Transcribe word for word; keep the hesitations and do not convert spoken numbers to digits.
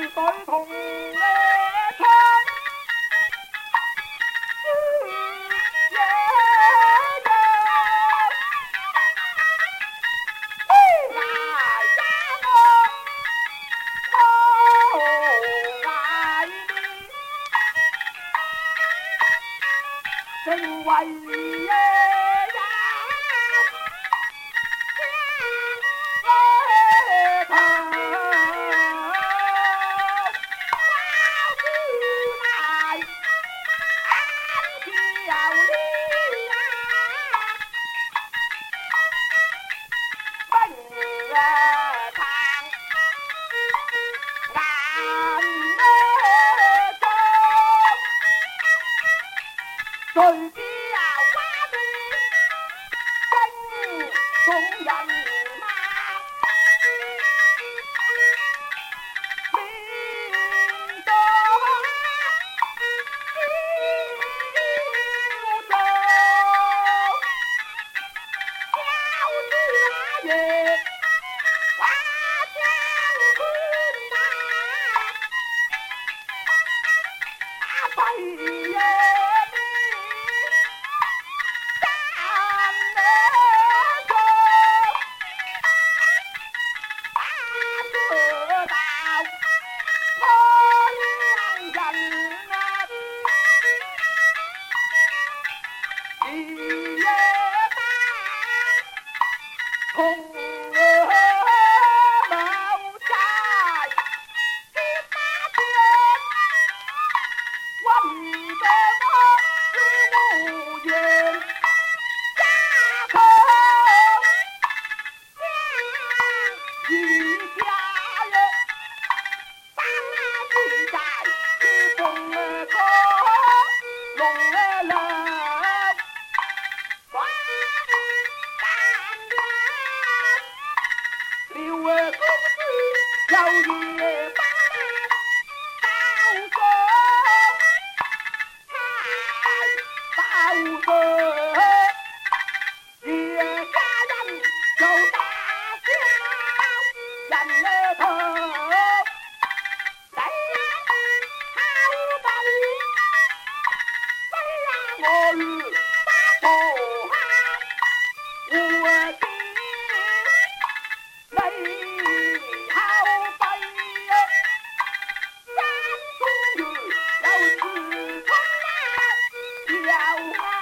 对同唱，知也有。哎呀我好爱你，正为呀。 谁知啊，我的心中人啊，面多焦灼，小子也我将军呐，大飞呀！ 一夜半，空儿谋在十八天，我迷得我是无言，下口将一家人，当记在是风儿歌，龙儿冷。 六儿公子要夜半到中，到中叶家人就大叫人儿头，谁呀好把你，谁呀我与把头哈，我的。 你好悲呀，山中月有时春啊，摇啊。